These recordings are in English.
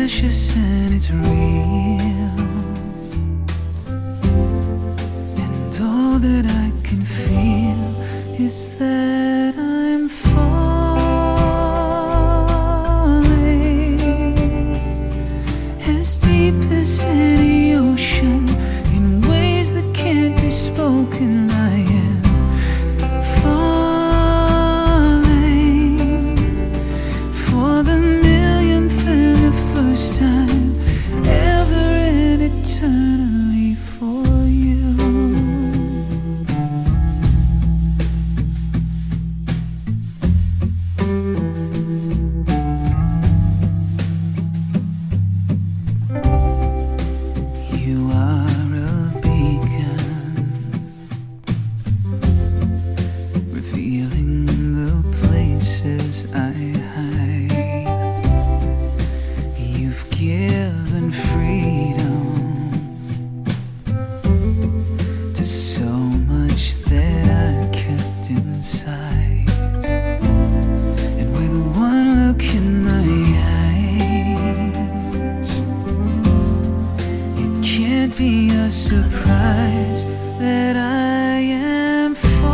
precious and it's real, and all that I can feel is that I'm falling as deep as any ocean, in ways that can't be spoken. I am falling for the millionth and the first time ever, and eternally for you. You are a beacon, revealing the places I hide. You've given freedom to so much that I kept inside, and with one look in my eyes, it can't be a surprise that I am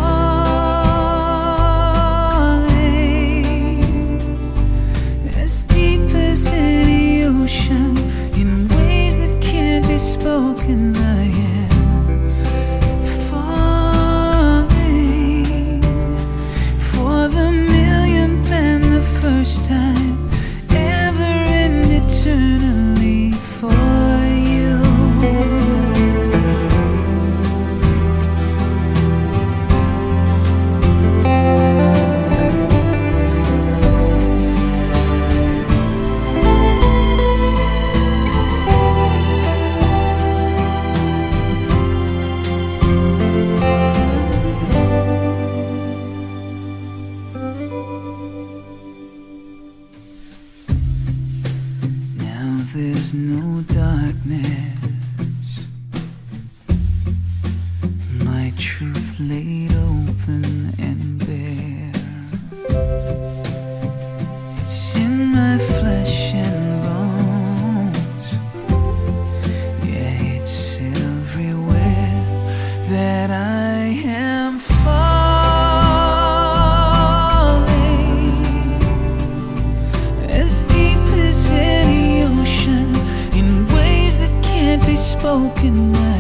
falling as deep as any ocean, in ways that can't be spoken. I am falling for the millionth and the first time ever, and eternally for you. Now there's no darkness, my truth laid open and bare. It's in my flesh and bones, yeah, it's everywhere that I am falling as deep as any ocean, in ways that can't be spoken.